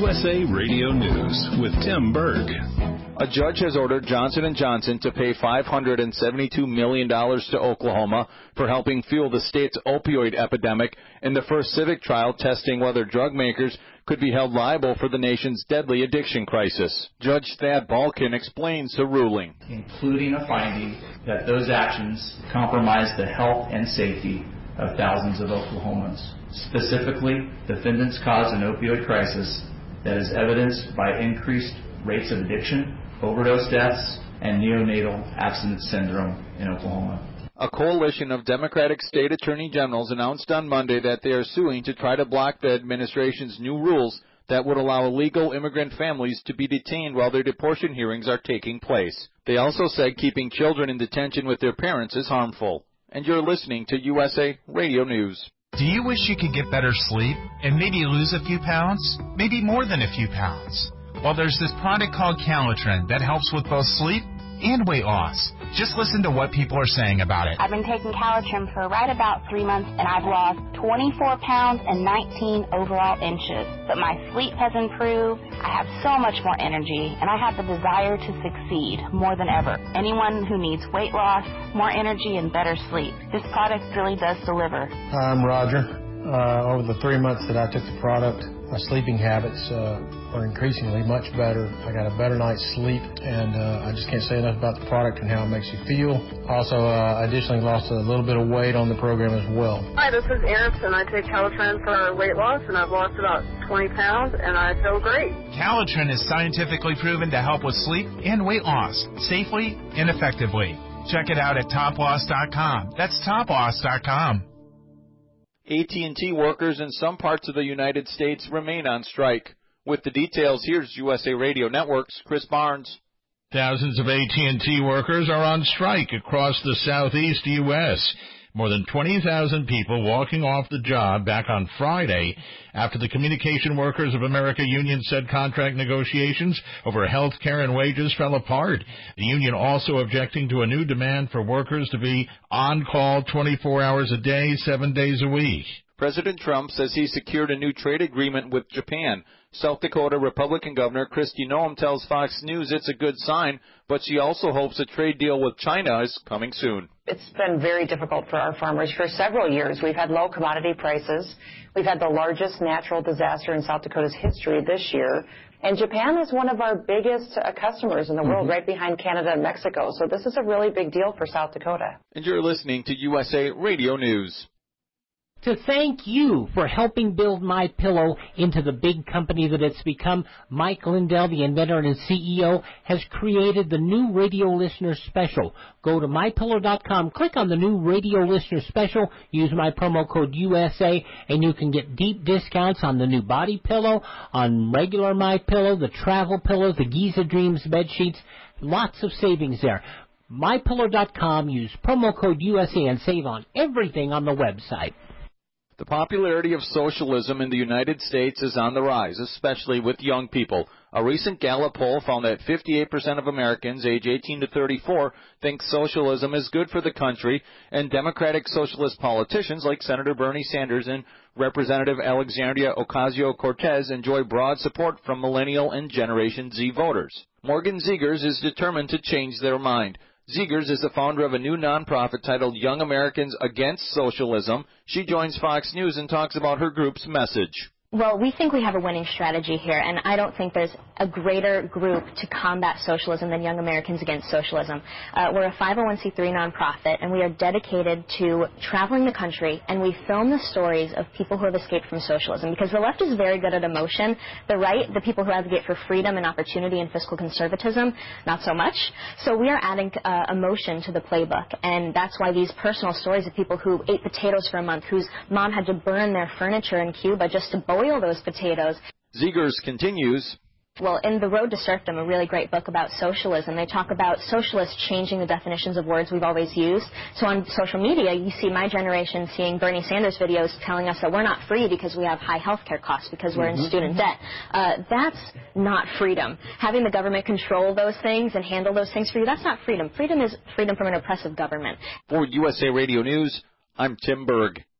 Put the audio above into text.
USA Radio News with Tim Berg. A judge has ordered Johnson & Johnson to pay $572 million to Oklahoma for helping fuel the state's opioid epidemic in the first civic trial testing whether drug makers could be held liable for the nation's deadly addiction crisis. Judge Thad Balkin explains the ruling, including a finding that those actions compromise the health and safety of thousands of Oklahomans. Specifically, defendants caused an opioid crisis that is evidenced by increased rates of addiction, overdose deaths, and neonatal abstinence syndrome in Oklahoma. A coalition of Democratic state attorney generals announced on Monday that they are suing to try to block the administration's new rules that would allow illegal immigrant families to be detained while their deportation hearings are taking place. They also said keeping children in detention with their parents is harmful. And you're listening to USA Radio News. Do you wish you could get better sleep and maybe lose a few pounds? Maybe more than a few pounds? Well, there's this product called Calitrin that helps with both sleep and weight loss. Just listen to what people are saying about it. I've been taking Calitrin for right about 3 months, and I've lost 24 pounds and 19 overall inches. But my sleep has improved. I have so much more energy, and I have the desire to succeed more than ever. Anyone who needs weight loss, more energy, and better sleep, this product really does deliver. Hi, I'm Roger. Over the 3 months that I took the product, my sleeping habits are increasingly much better. I got a better night's sleep, and I just can't say enough about the product and how it makes you feel. Also, I additionally lost a little bit of weight on the program as well. Hi, this is Eris, and I take Calitrin for weight loss, and I've lost about 20 pounds, and I feel great. Calitrin is scientifically proven to help with sleep and weight loss safely and effectively. Check it out at toploss.com. That's toploss.com. AT&T workers in some parts of the United States remain on strike. With the details, here's USA Radio Network's Chris Barnes. Thousands of AT&T workers are on strike across the southeast U.S. More than 20,000 people walking off the job back on Friday after the Communication Workers of America union said contract negotiations over health care and wages fell apart. The union also objecting to a new demand for workers to be on call 24 hours a day, 7 days a week. President Trump says he secured a new trade agreement with Japan. South Dakota Republican Governor Kristi Noem tells Fox News it's a good sign, but she also hopes a trade deal with China is coming soon. It's been very difficult for our farmers for several years. We've had low commodity prices. We've had the largest natural disaster in South Dakota's history this year. And Japan is one of our biggest customers in the world, right behind Canada and Mexico. So this is a really big deal for South Dakota. And you're listening to USA Radio News. To thank you for helping build MyPillow into the big company that it's become, Mike Lindell, the inventor and CEO, has created the new radio listener special. Go to MyPillow.com, click on the new radio listener special, use my promo code USA, and you can get deep discounts on the new body pillow, on regular MyPillow, the travel pillows, the Giza Dreams bed sheets. Lots of savings there. MyPillow.com, use promo code USA and save on everything on the website. The popularity of socialism in the United States is on the rise, especially with young people. A recent Gallup poll found that 58% of Americans age 18 to 34 think socialism is good for the country, and Democratic socialist politicians like Senator Bernie Sanders and Representative Alexandria Ocasio-Cortez enjoy broad support from millennial and Generation Z voters. Morgan Zegers is determined to change their mind. Zegers is the founder of a new nonprofit titled Young Americans Against Socialism. She joins Fox News and talks about her group's message. Well, we think we have a winning strategy here, and I don't think there's a greater group to combat socialism than Young Americans Against Socialism. We're a 501c3 nonprofit, and we are dedicated to traveling the country, and we film the stories of people who have escaped from socialism, because the left is very good at emotion. The right, the people who advocate for freedom and opportunity and fiscal conservatism, not so much. So we are adding emotion to the playbook, and that's why these personal stories of people who ate potatoes for a month, whose mom had to burn their furniture in Cuba just to boil those potatoes. Zegers continues. Well, in The Road to Serfdom, a really great book about socialism, they talk about socialists changing the definitions of words we've always used. So on social media, you see my generation seeing Bernie Sanders videos telling us that we're not free because we have high health care costs, because we're in student debt. That's not freedom. Having the government control those things and handle those things for you, that's not freedom. Freedom is freedom from an oppressive government. For USA Radio News, I'm Tim Berg.